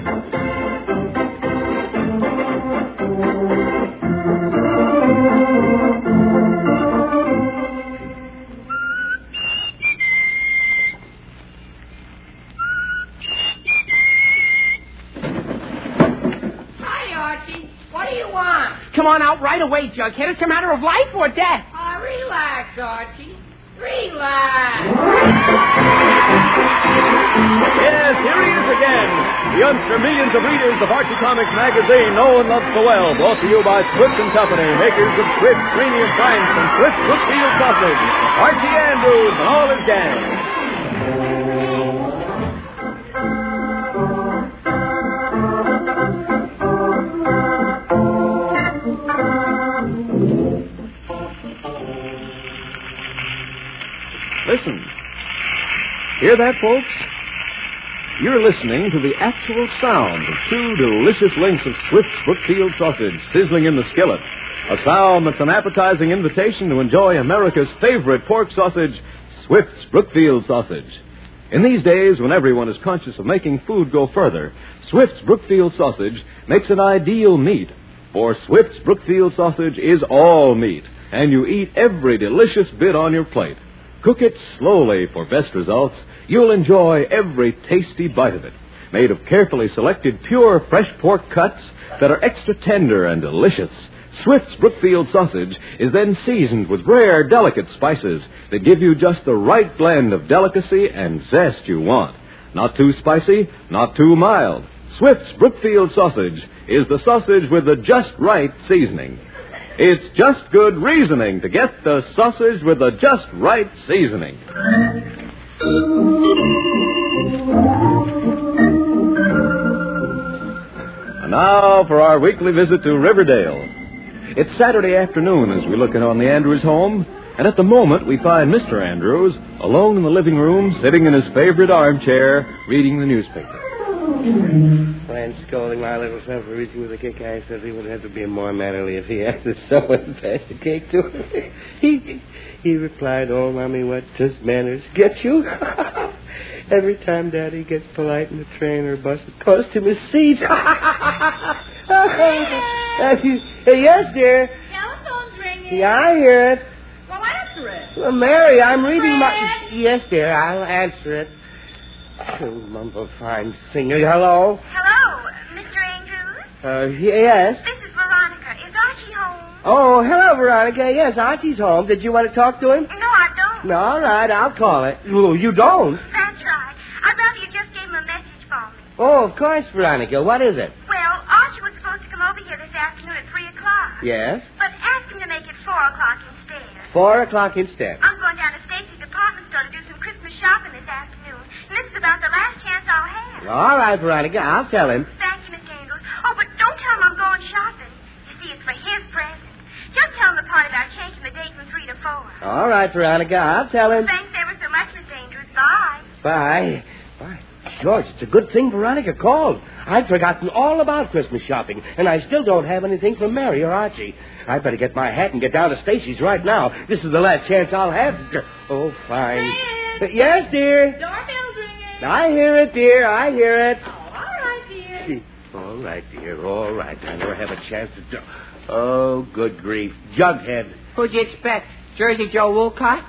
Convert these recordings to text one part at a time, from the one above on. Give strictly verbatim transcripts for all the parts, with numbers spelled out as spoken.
Come on out right away, Jughead. It's a matter of life or death. Oh, relax, Archie. Relax. Yes, here he is again. The youngster millions of readers of Archie Comics magazine know and love so well. Brought to you by Swift and Company, makers of Swift Premium Franks and Swift Brookfield Sausage. Archie Andrews and all his gang. Listen. Hear that, folks? You're listening to the actual sound of two delicious links of Swift's Brookfield sausage sizzling in the skillet. A sound that's an appetizing invitation to enjoy America's favorite pork sausage, Swift's Brookfield sausage. In these days, when everyone is conscious of making food go further, Swift's Brookfield sausage makes an ideal meat. For Swift's Brookfield sausage is all meat, and you eat every delicious bit on your plate. Cook it slowly for best results. You'll enjoy every tasty bite of it. Made of carefully selected pure fresh pork cuts that are extra tender and delicious. Swift's Brookfield sausage is then seasoned with rare, delicate spices that give you just the right blend of delicacy and zest you want. Not too spicy, not too mild. Swift's Brookfield sausage is the sausage with the just right seasoning. It's just good reasoning to get the sausage with the just right seasoning. And now for our weekly visit to Riverdale. It's Saturday afternoon as we look in on the Andrews home, and at the moment we find Mister Andrews alone in the living room, sitting in his favorite armchair, reading the newspaper. When scolding my little son for reaching with a kick, I said he would have to be more mannerly if he asked if someone passed the cake to him. he he replied, "Oh, Mommy, what does manners get you?" Every time Daddy gets polite in the train or bus, it costs him his seat. Hey, yes, dear. Telephone's ringing. Yeah, I hear it. Well, answer it. Well, Mary, I'm reading my... Fred? Yes, dear, I'll answer it. Oh, mumble fine singer. Hello? Hello, Mister Andrews? Uh, yes? This is Veronica. Is Archie home? Oh, hello, Veronica. Yes, Archie's home. Did you want to talk to him? No, I don't. No, all right, I'll call it. Oh, you don't? That's right. I'd rather you just gave him a message for me. Oh, of course, Veronica. What is it? Well, Archie was supposed to come over here this afternoon at three o'clock. Yes? But ask him to make it four o'clock instead. Four o'clock instead. I'm going down to Stacy's department store to do some Christmas shopping this afternoon. And this is about the last chance I'll have. All right, Veronica, I'll tell him. Thank you, Mister Andrews. Oh, but don't tell him I'm going shopping. You see, it's for his present. Just tell him the part about changing the date from three to four. All right, Veronica, I'll tell him. Thanks ever so much, Mister Andrews. Bye. Bye. Bye. George, it's a good thing Veronica called. I'd forgotten all about Christmas shopping, and I still don't have anything for Mary or Archie. I'd better get my hat and get down to Stacy's right now. This is the last chance I'll have. To... Oh, fine. Fred. Yes, dear. Doorbell's ringing. I hear it, dear. I hear it. Oh, all right, dear. All right, dear. All right. I never have a chance to do... Oh, good grief. Jughead. Who'd you expect? Jersey Joe Woolcott?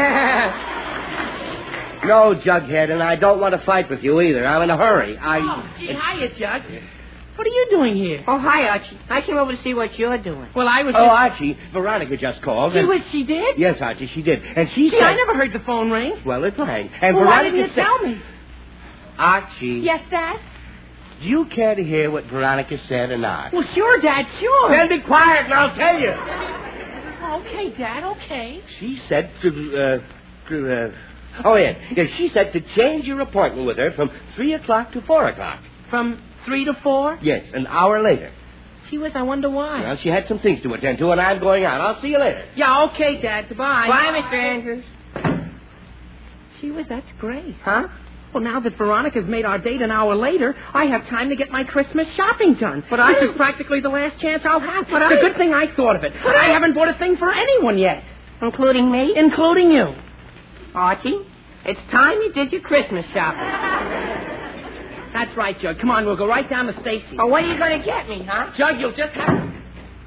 No, Jughead, and I don't want to fight with you either. I'm in a hurry. I... Oh, gee, hiya, Jug. What are you doing here? Oh, hi, Archie. I came over to see what you're doing. Well, I was... Oh, just... Archie, Veronica just called. Gee and... whiz, she did? Yes, Archie, she did. And she Gee, said... I never heard the phone ring. Well, it rang. And Well, why Veronica didn't you said... tell me? Archie, Yes, Dad? do you care to hear what Veronica said or not? Well, sure, Dad, sure. Then be quiet and I'll tell you. Okay, Dad, okay. She said to... Uh, to uh... Oh, yeah. yeah. She said to change your appointment with her from three o'clock to four o'clock. From three to four? Yes, an hour later. Gee whiz, I wonder why. Well, she had some things to attend to, and I'm going out. I'll see you later. Yeah, okay, Dad. Goodbye. Bye, Mister Andrews. Gee whiz, that's great. Huh? Well, now that Veronica's made our date an hour later, I have time to get my Christmas shopping done. But this is practically the last chance I'll have. But it's a good thing I thought of it. But I haven't bought a thing for anyone yet. Including me? Including you. Archie, it's time you did your Christmas shopping. That's right, Jug. Come on, we'll go right down to Stacy's. Oh, what are you going to get me, huh? Jug, you'll just have to...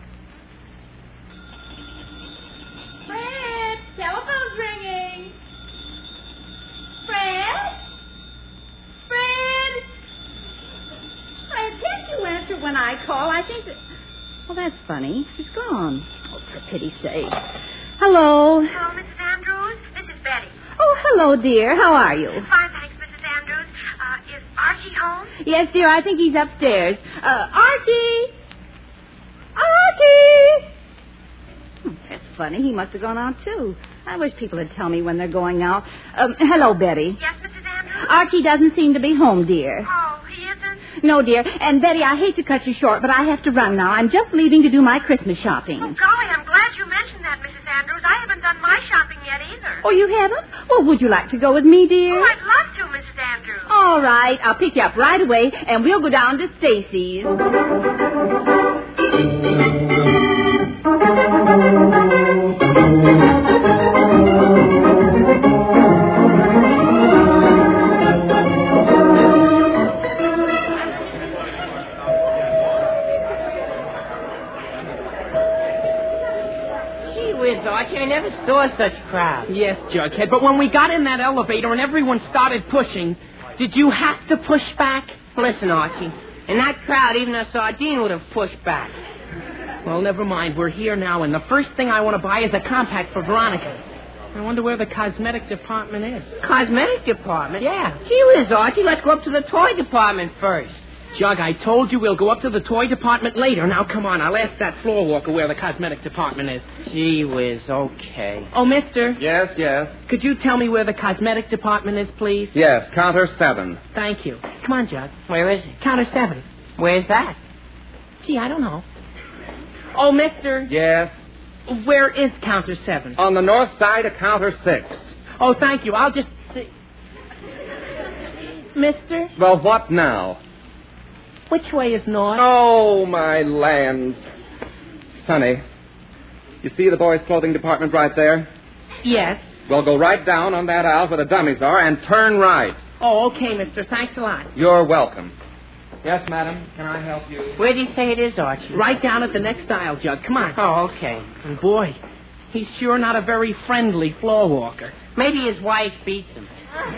Fred, telephone's ringing. Fred? Fred? Fred, can't you answer when I call? I think that... Well, that's funny. She's gone. Oh, for pity's sake. Hello. Hello, Missus Andrews. This is Betty. Oh, hello, dear. How are you? Fine, thanks, Missus Andrews. Uh, is Archie home? Yes, dear, I think he's upstairs. Uh, Archie! Archie! Hmm, that's funny. He must have gone out, too. I wish people would tell me when they're going out. Um, hello, Betty. Yes, Missus Andrews? Archie doesn't seem to be home, dear. Oh, he isn't? No, dear. And, Betty, I hate to cut you short, but I have to run now. I'm just leaving to do my Christmas shopping. Oh, golly, I'm glad you mentioned that, Missus Andrews. I haven't done my shopping yet either. Oh, you haven't? Well, would you like to go with me, dear? Oh, I'd love to, Missus Andrews. All right. I'll pick you up right away, and we'll go down to Stacy's. Archie, I never saw such crowds. Yes, Jughead, but when we got in that elevator and everyone started pushing, did you have to push back? Listen, Archie, in that crowd, even a sardine would have pushed back. Well, never mind. We're here now, and the first thing I want to buy is a compact for Veronica. I wonder where the cosmetic department is. Cosmetic department? Yeah. Gee whiz, Archie, let's go up to the toy department first. Jug, I told you we'll go up to the toy department later. Now, come on. I'll ask that floor walker where the cosmetic department is. Gee whiz, okay. Oh, mister. Yes, yes. Could you tell me where the cosmetic department is, please? Yes, counter seven. Thank you. Come on, Jug. Where is it? Counter seven. Where's that? Gee, I don't know. Oh, mister. Yes. Where is counter seven? On the north side of counter six. Oh, thank you. I'll just... see. Mister? Well, what now? Which way is north? Oh, my land. Sonny, you see the boys' clothing department right there? Yes. Well, go right down on that aisle where the dummies are and turn right. Oh, okay, mister. Thanks a lot. You're welcome. Yes, madam. Can I help you? Where do you say it is, Archie? Right down at the next aisle, Jug. Come on. Oh, okay. And boy, he's sure not a very friendly floor walker. Maybe his wife beats him.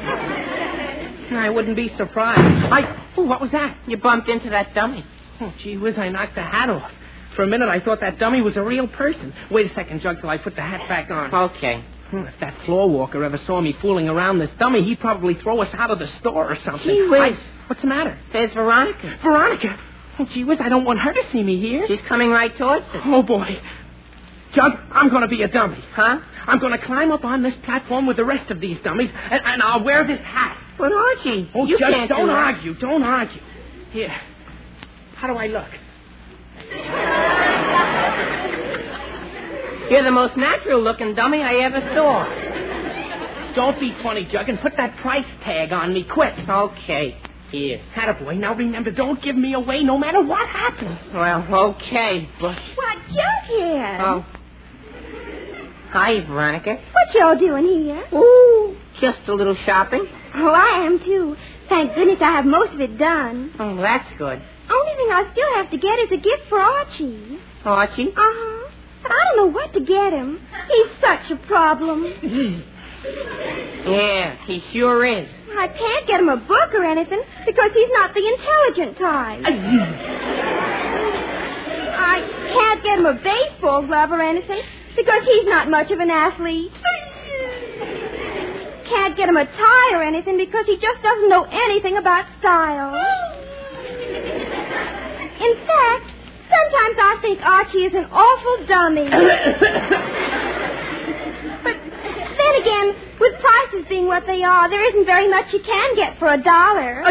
I wouldn't be surprised. I... Oh, what was that? You bumped into that dummy. Oh, gee whiz, I knocked the hat off. For a minute, I thought that dummy was a real person. Wait a second, Jug, till I put the hat back on. Okay. Hmm, if that floor walker ever saw me fooling around this dummy, he'd probably throw us out of the store or something. Gee whiz. I... What's the matter? There's Veronica. Veronica? Oh, gee whiz, I don't want her to see me here. She's coming right towards us. Oh, boy. Jug, I'm going to be a dummy. Huh? I'm going to climb up on this platform with the rest of these dummies, and, and I'll wear this hat. But, Archie, Oh, you Jug, can't don't do that. argue. Don't argue. Here. How do I look? You're the most natural-looking dummy I ever saw. Don't be funny, Jug, and put that price tag on me quick. Okay. Here. Attaboy. Now remember, don't give me away no matter what happens. Well, okay, but... What, Jughead? Oh. Hi, Veronica. What y'all doing here? Ooh, just a little shopping. Oh, I am, too. Thank goodness I have most of it done. Oh, that's good. Only thing I still have to get is a gift for Archie. Archie? Uh-huh. But I don't know what to get him. He's such a problem. Yeah, he sure is. I can't get him a book or anything because he's not the intelligent type. I can't get him a baseball glove or anything because he's not much of an athlete. Can't get him a tie or anything because he just doesn't know anything about style. In fact, sometimes I think Archie is an awful dummy. But then again, with prices being what they are, there isn't very much you can get for a dollar.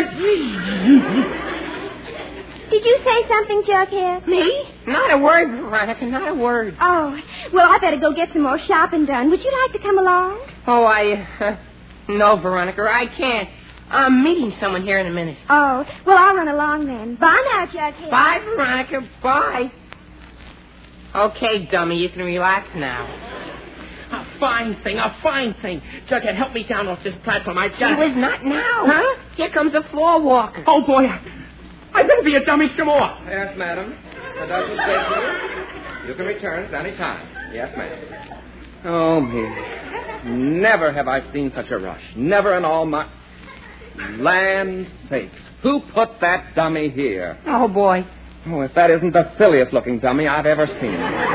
Did you say something, Jughead? Me? Not a word, Veronica, not a word. Oh, well, I better go get some more shopping done. Would you like to come along? Oh, I... Uh, no, Veronica, I can't. I'm meeting someone here in a minute. Oh, well, I'll run along then. Bye now, Jughead. Bye, Veronica. Bye. Okay, dummy, you can relax now. Oh, fine thing, a fine thing. Jughead, help me down off this platform. I've got... He was not now. Huh? Here comes a floor walker. Oh, boy, I, I better be a dummy some more. Yes, madam. The dozen stations. You can return at any time. Yes, ma'am. Oh, me. Never have I seen such a rush. Never in all my... Land sakes. Who put that dummy here? Oh, boy. Oh, if that isn't the silliest looking dummy I've ever seen.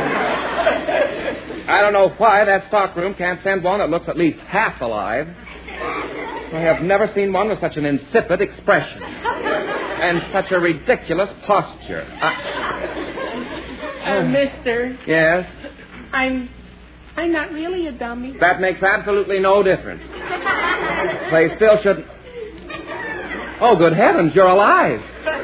I don't know why that stockroom can't send one that looks at least half alive. I have never seen one with such an insipid expression. And such a ridiculous posture. I... Uh, mister. Yes? I'm... I'm not really a dummy. That makes absolutely no difference. They still shouldn't... Oh, good heavens, you're alive.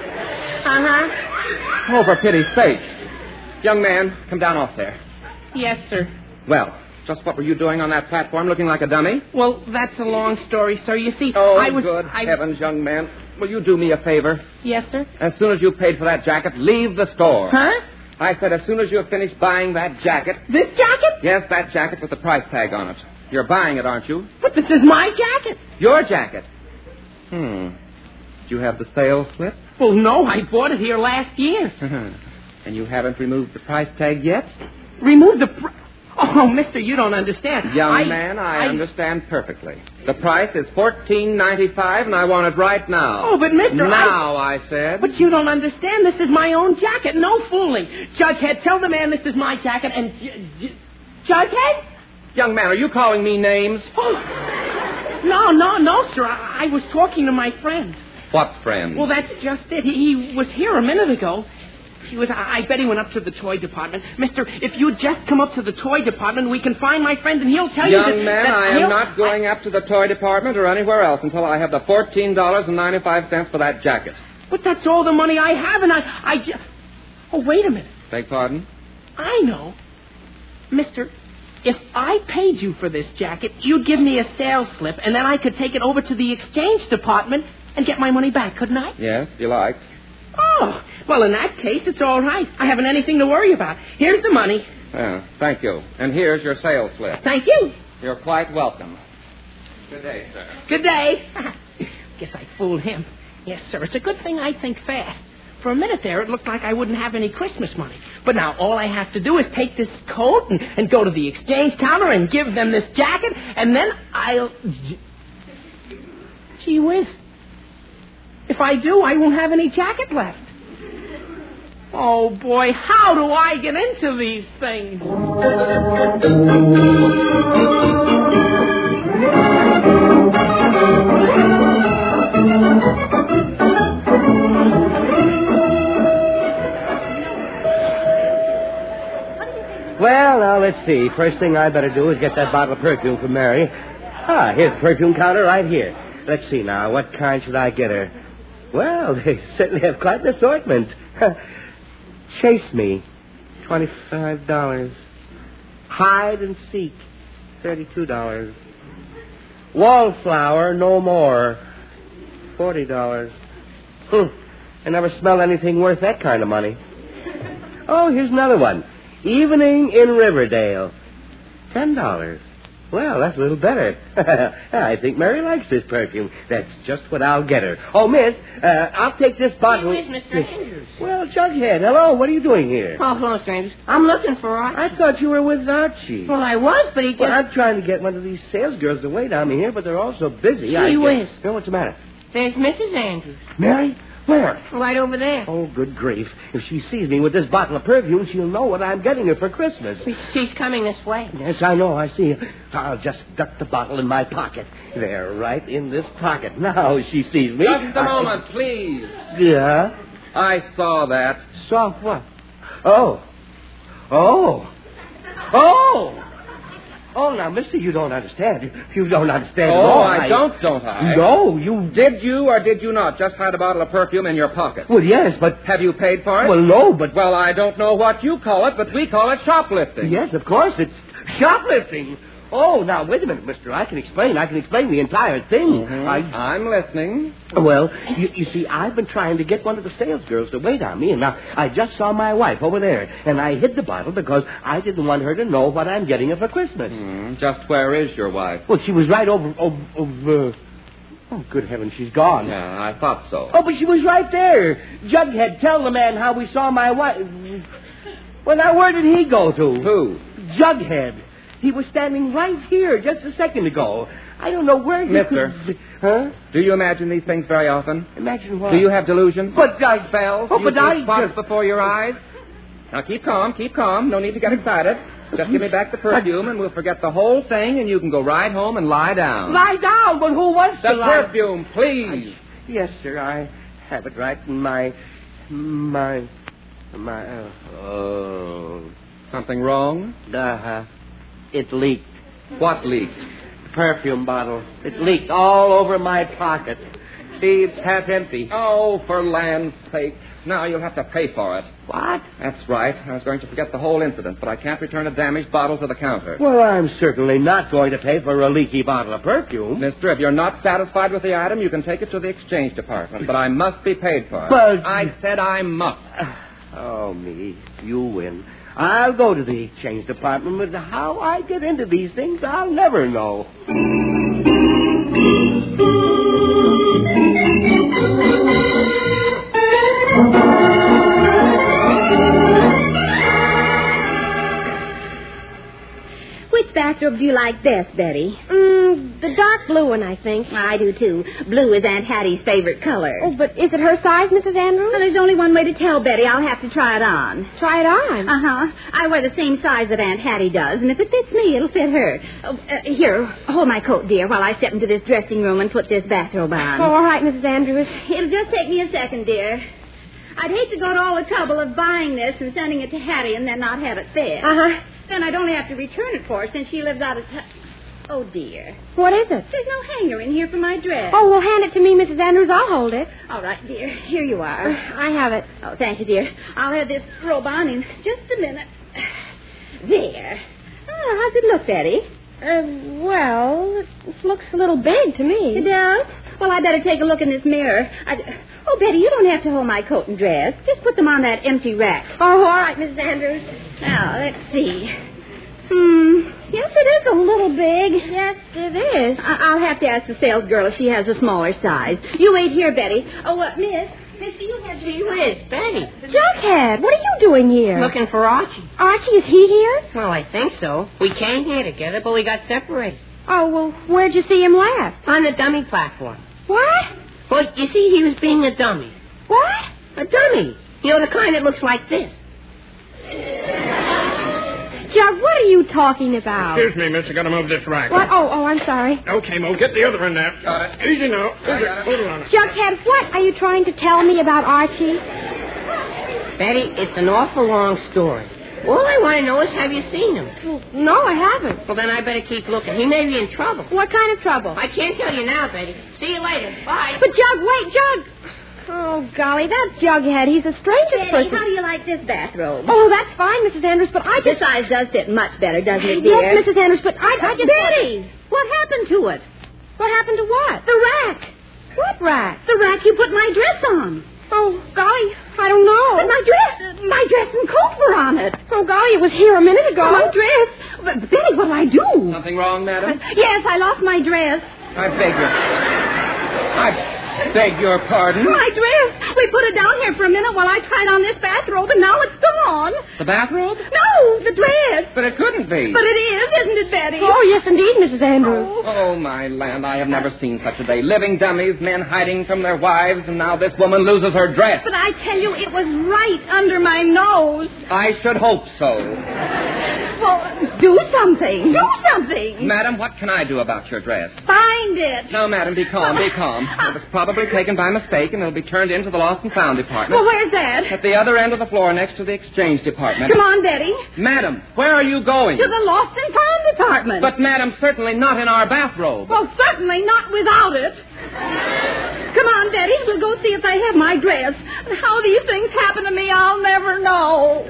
Uh-huh. Oh, for pity's sake. Young man, come down off there. Yes, sir. Well, just what were you doing on that platform looking like a dummy? Well, that's a long story, sir. You see, oh, I was... good I... heavens, young man. Will you do me a favor? Yes, sir? As soon as you paid for that jacket, leave the store. Huh? I said as soon as you have finished buying that jacket... This jacket? Yes, that jacket with the price tag on it. You're buying it, aren't you? But this is my jacket. Your jacket? Hmm. Do you have the sales slip? Well, no, I bought it here last year. And you haven't removed the price tag yet? Remove the... Pr- oh, mister, you don't understand. Young I, man, I, I understand perfectly. The price is fourteen ninety-five, and I want it right now. Oh, but mister, Now, I... I said. But you don't understand. This is my own jacket. No fooling. Jughead, tell the man this is my jacket, and... J- J- Jughead? Young man, are you calling me names? Oh, no, no, no, sir. I, I was talking to my friend. What friend? Well, that's just it. He, he was here a minute ago. He was. I, I bet he went up to the toy department. Mister, if you'd just come up to the toy department, we can find my friend, and he'll tell Young you that... Young man, that I am he'll... not going up to the toy department or anywhere else until I have the fourteen dollars and ninety-five cents for that jacket. But that's all the money I have, and I... I just... Oh, wait a minute. Beg pardon? I know. Mister, if I paid you for this jacket, you'd give me a sales slip, and then I could take it over to the exchange department and get my money back, couldn't I? Yes, if you like. Oh, well, in that case, it's all right. I haven't anything to worry about. Here's the money. Yeah, thank you. And here's your sales slip. Thank you. You're quite welcome. Good day, sir. Good day. Guess I fooled him. Yes, sir. It's a good thing I think fast. For a minute there, it looked like I wouldn't have any Christmas money. But now all I have to do is take this coat and, and go to the exchange counter and give them this jacket, and then I'll... Gee whiz. If I do, I won't have any jacket left. Oh, boy, how do I get into these things? Well, now, let's see. First thing I better do is get that bottle of perfume for Mary. Ah, here's the perfume counter right here. Let's see now. What kind should I get her? Well, they certainly have quite an assortment. Chase Me, twenty-five dollars. Hide and Seek, thirty-two dollars. Wallflower, No More, forty dollars. Hmm. I never smelled anything worth that kind of money. Oh, here's another one. Evening in Riverdale, ten dollars. Well, that's a little better. I think Mary likes this perfume. That's just what I'll get her. Oh, miss, uh, I'll take this bottle. Hey, where's Mister Andrews? Well, Jughead, hello. What are you doing here? Oh, hello, strangers. I'm looking for Archie. I thought you were with Archie. Well, I was, but he just... Well, I'm trying to get one of these sales girls to wait on me here, but they're all so busy. Gee I whiz. guess. No, what's the matter? There's Missus Andrews. Mary? Where? Right over there. Oh, good grief. If she sees me with this bottle of perfume, she'll know what I'm getting her for Christmas. She's coming this way. Yes, I know. I see. I'll just duck the bottle in my pocket. There, right in this pocket. Now she sees me. Just a I... moment, please. Yeah? I saw that. Saw what? Oh. Oh. Oh! Oh, now, mister, you don't understand. You don't understand Oh, at all. I, I don't, don't I? No, you... Did you or did you not just hide a bottle of perfume in your pocket? Well, yes, but... Have you paid for it? Well, no, but... Well, I don't know what you call it, but we call it shoplifting. Yes, of course, it's shoplifting. Oh, now, wait a minute, mister. I can explain. I can explain the entire thing. Mm-hmm. I... I'm listening. Well, you, you see, I've been trying to get one of the sales girls to wait on me, and now I just saw my wife over there, and I hid the bottle because I didn't want her to know what I'm getting her for Christmas. Mm, just where is your wife? Well, she was right over... over, over oh, good heavens, she's gone. Yeah, I thought so. Oh, but she was right there. Jughead, tell the man how we saw my wife. Well, now, where did he go to? Who? Jughead. He was standing right here just a second ago. I don't know where he Mister. could... Huh? Do you imagine these things very often? Imagine what? Do you have delusions? But I... spells? Oh, you but see I spots just... before your eyes? Now, keep calm, keep calm. No need to get excited. Just give me back the perfume, and we'll forget the whole thing, and you can go right home and lie down. Lie down? But who wants the to lie? The perfume, please. I... Yes, sir, I have it right in my... My... My... Uh, oh... Something wrong? Uh-huh. It leaked. What leaked? The perfume bottle. It leaked all over my pocket. See, it's half empty. Oh, for land's sake. Now you'll have to pay for it. What? That's right. I was going to forget the whole incident, but I can't return a damaged bottle to the counter. Well, I'm certainly not going to pay for a leaky bottle of perfume. Mister, if you're not satisfied with the item, you can take it to the exchange department, but I must be paid for it. But... I said I must. Oh, me. You win. I'll go to the exchange department, but how I get into these things, I'll never know. Which bathrobe do you like best, Betty? Mm, the dark blue one, I think. I do, too. Blue is Aunt Hattie's favorite color. Oh, but is it her size, Missus Andrews? Well, there's only one way to tell, Betty. I'll have to try it on. Try it on? Uh-huh. I wear the same size that Aunt Hattie does, and if it fits me, it'll fit her. Oh, uh, here, hold my coat, dear, while I step into this dressing room and put this bathrobe on. Oh, all right, Missus Andrews. It'll just take me a second, dear. I'd hate to go to all the trouble of buying this and sending it to Hattie and then not have it fit. Uh-huh. Then I'd only have to return it for her since she lives out of town. Oh, dear. What is it? There's no hanger in here for my dress. Oh, well, hand it to me, Missus Andrews. I'll hold it. All right, dear. Here you are. I have it. Oh, thank you, dear. I'll have this robe on in just a minute. There. Oh, how's it look, Betty? Uh, well, it looks a little big to me. It does? Well, I better take a look in this mirror. I... Oh, Betty, you don't have to hold my coat and dress. Just put them on that empty rack. Oh, all right, Missus Andrews. Now, let's see. Hmm. Yes, it is a little big. Yes, it is. I- I'll have to ask the sales girl if she has a smaller size. You wait here, Betty. Oh, what, Miss? Miss, do you have... Gee whiz, Betty. Jughead, what are you doing here? Looking for Archie. Archie, is he here? Well, I think so. We came here together, but we got separated. Oh, well, where'd you see him last? On the dummy platform. What? Well, you see, he was being a dummy. What? A dummy. You know, the kind that looks like this. Jug, what are you talking about? Excuse me, miss. I gotta move this rack. What? Oh, oh, I'm sorry. Okay, Mo, get the other end there. Got it. Easy now. I got it. Hold on. Jughead, what are you trying to tell me about Archie? Betty, it's an awful long story. All I want to know is, have you seen him? Well, no, I haven't. Well, then I better keep looking. He may be in trouble. What kind of trouble? I can't tell you now, Betty. See you later. Bye. But, Jug, wait, Jug. Oh, golly, that's Jughead. He's the strangest Betty, person. how do you like this bathrobe? Oh, that's fine, Missus Andrews, but I This just... size does fit much better, doesn't it, dear? Yes, Missus Andrews, but I, I just... Betty, what happened to it? What happened to what? The rack. What rack? The rack you put my dress on. Oh, golly, I don't know. But my dress, my dress and coat were on it. Oh, golly, it was here a minute ago. Oh, my dress. But, Betty, what'll I do? Something wrong, madam? Yes, I lost my dress. I beg your... I beg your pardon? My dress. We put it down here for a minute while I tried on this bathrobe, and now it's gone. The bathrobe? No, the dress. But it couldn't be. But it is, isn't it, Betty? Oh, yes, indeed, Missus Andrews. Oh. Oh, my land, I have never seen such a day. Living dummies, men hiding from their wives, and now this woman loses her dress. But I tell you, it was right under my nose. I should hope so. Well, do something. Do something. Madam, what can I do about your dress? Find it. No, madam, be calm, be calm. It was probably taken by mistake, and it'll be turned into the lost and found department. Well, where's that? At the other end of the floor, next to the exchange department. Come on, Betty. Madam, where are you going? To the lost and found department. But, madam, certainly not in our bathrobe. Well, certainly not without it. Come on, Betty. We'll go see if they have my dress. And how these things happen to me, I'll never know.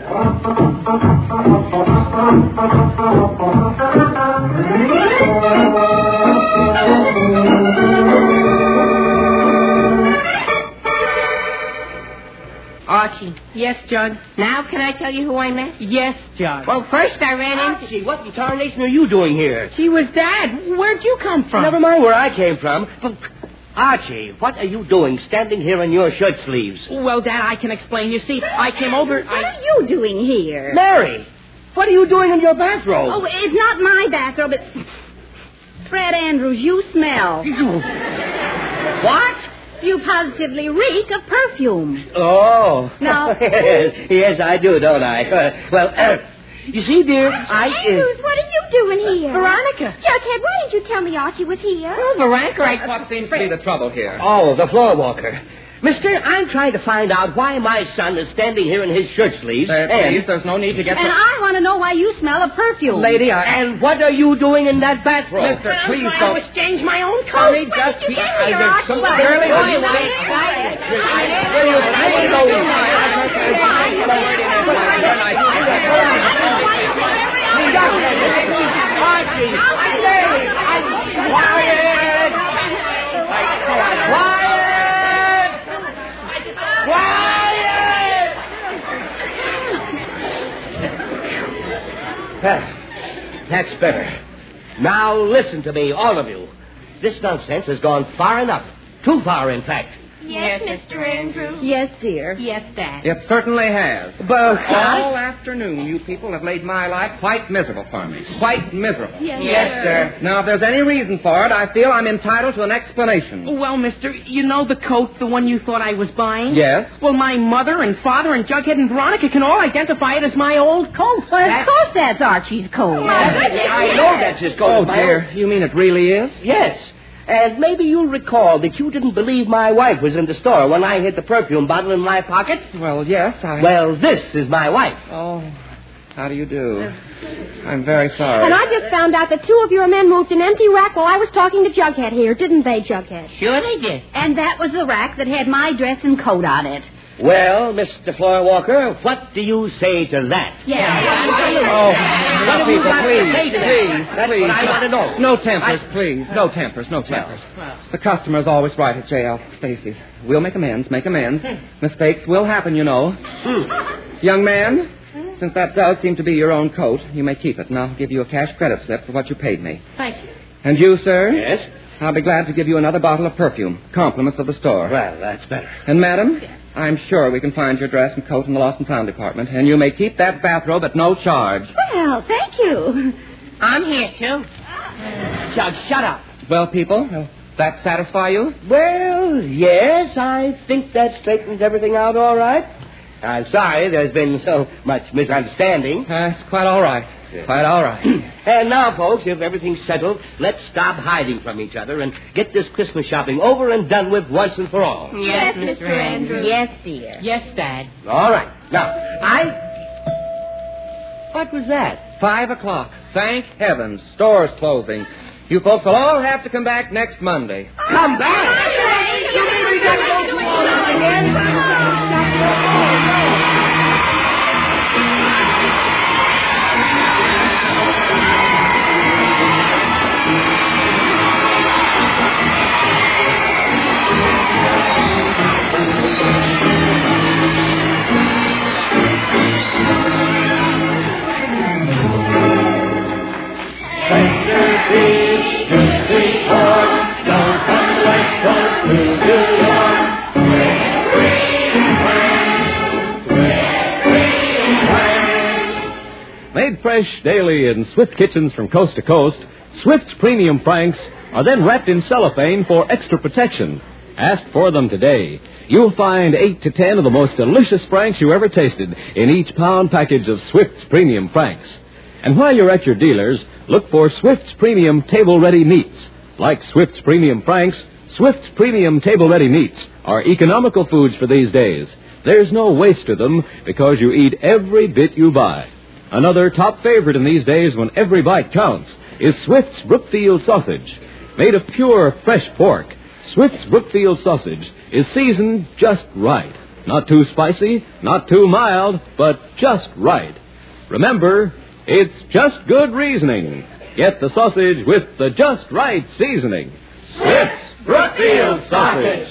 Archie. Yes, Judge? Now can I tell you who I met? Yes, Judge. Well, first I ran into... Archie, what in tarnation are you doing here? She was Dad. Where'd you come from? Never mind where I came from. But, Archie, what are you doing standing here in your shirt sleeves? Well, Dad, I can explain. You see, I came over... What I... are you doing here? Mary, what are you doing in your bathrobe? Oh, it's not my bathrobe. It's... Fred Andrews, you smell. What? You positively reek of perfume. Oh. No. yes, yes, I do, don't I? Uh, well, uh, you see, dear, I... Uh, Andrews, what are you doing here? Veronica. Jughead, why didn't you tell me Archie was here? Well, Veronica, I... What seems to be the trouble here? Oh, the floor walker. Mister, I'm trying to find out why my son is standing here in his shirt sleeves. Uh, and, please, there's no need to get... And I want to know why you smell of perfume. Lady, I... and what are you doing in that bathrobe? Mister, I'm please trying don't... to exchange my own coat. Honey, When just... did you get I- here, there's Archie? some- Why? Girlie, Why? will you Why? wait? Why? Will you please don't... Archie, Mary, I'm quiet. Quiet. Quiet. Ah, That's better. Now listen to me, all of you. This nonsense has gone far enough. Too far, in fact. Yes, Mister Andrews. Yes, dear. Yes, Dad. It certainly has. But All afternoon, you people have made my life quite miserable for me. Quite miserable. Yes, Yes, sir. Now, if there's any reason for it, I feel I'm entitled to an explanation. Well, mister, you know the coat, the one you thought I was buying? Yes? Well, my mother and father and Jughead and Veronica can all identify it as my old coat. Well, of course that's Archie's coat. I know that's his coat. Oh, my dear. You mean it really is? Yes. And maybe you'll recall that you didn't believe my wife was in the store when I hid the perfume bottle in my pocket. Well, yes, I... Well, this is my wife. Oh, how do you do? I'm very sorry. And I just found out that two of your men moved an empty rack while I was talking to Jughead here, didn't they, Jughead? Sure they did. And that was the rack that had my dress and coat on it. Well, Mister Floorwalker, what do you say to that? Oh, What have you got to please, say to that? please, That's please. what I want to know. No tempers, please. No tempers, no tempers. The customer's always right at J L Stacy's. We'll make amends, make amends. Mistakes will happen, you know. Young man, since that does seem to be your own coat, you may keep it, and I'll give you a cash credit slip for what you paid me. Thank you. And you, sir? Yes? I'll be glad to give you another bottle of perfume. Compliments of the store. Well, that's better. And, madam, I'm sure we can find your dress and coat in the lost and found department, and you may keep that bathrobe at no charge. Well, thank you. I'm here, too. Jug, shut up. Well, people, will that satisfy you? Well, yes, I think that straightens everything out all right. I'm sorry there's been so much misunderstanding. That's quite all right. Quite all right. And now, folks, if everything's settled, let's stop hiding from each other and get this Christmas shopping over and done with once and for all. Yes, Mister Andrews. Yes, dear. Yes, Dad. All right. Now, I... What was that? Five o'clock. Thank heavens. Store's closing. You folks will all have to come back next Monday. Come back! Made fresh daily in Swift kitchens from coast to coast, Swift's premium Franks are then wrapped in cellophane for extra protection. Ask for them today. You'll find eight to ten of the most delicious Franks you ever tasted in each pound package of Swift's premium Franks. And while you're at your dealers, look for Swift's premium table-ready meats. Like Swift's premium Franks, Swift's premium table-ready meats are economical foods for these days. There's no waste to them because you eat every bit you buy. Another top favorite in these days when every bite counts is Swift's Brookfield sausage. Made of pure, fresh pork, Swift's Brookfield sausage is seasoned just right. Not too spicy, not too mild, but just right. Remember, it's just good reasoning. Get the sausage with the just right seasoning. Swift's Brookfield sausage.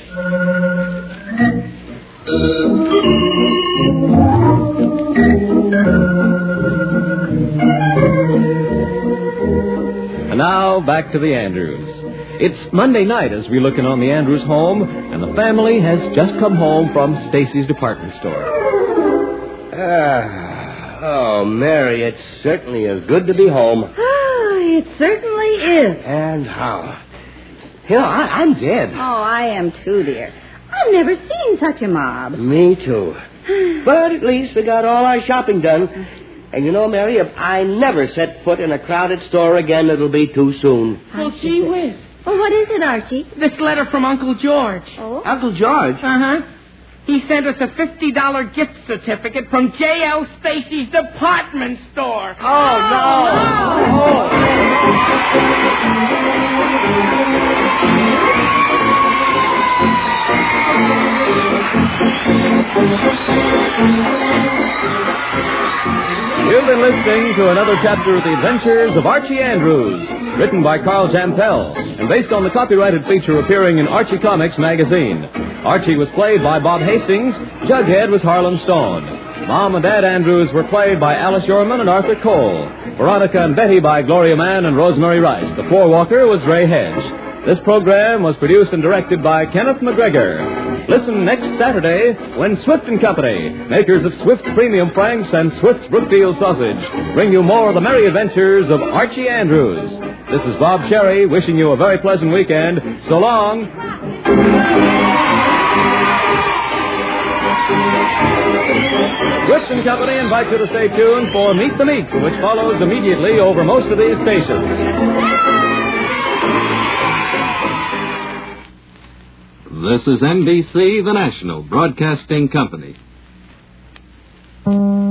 And now, back to the Andrews. It's Monday night as we look in on the Andrews home, and the family has just come home from Stacy's department store. Ah, oh, Mary, it certainly is good to be home. Oh, it certainly is. And how? You know, I, I'm dead. Oh, I am too, dear. I've never seen such a mob. Me too. But at least we got all our shopping done. And you know, Mary, if I never set foot in a crowded store again, it'll be too soon. Well, gee whiz. Well, what is it, Archie? This letter from Uncle George. Oh? Uncle George? Uh-huh. He sent us a fifty dollars gift certificate from J L. Stacy's department store. Oh, oh no. no. You've been listening to another chapter of the Adventures of Archie Andrews, written by Carl Jampel, and based on the copyrighted feature appearing in Archie Comics magazine. Archie was played by Bob Hastings. Jughead was Harlan Stone. Mom and Dad Andrews were played by Alice Yorman and Arthur Cole. Veronica and Betty by Gloria Mann and Rosemary Rice. The floor walker was Ray Hedge. This program was produced and directed by Kenneth McGregor. Listen next Saturday when Swift and Company, makers of Swift's Premium Franks and Swift's Brookfield Sausage, bring you more of the merry adventures of Archie Andrews. This is Bob Cherry wishing you a very pleasant weekend. So long. Swift and Company invite you to stay tuned for Meet the Meeks, which follows immediately over most of these stations. This is N B C, the national broadcasting company.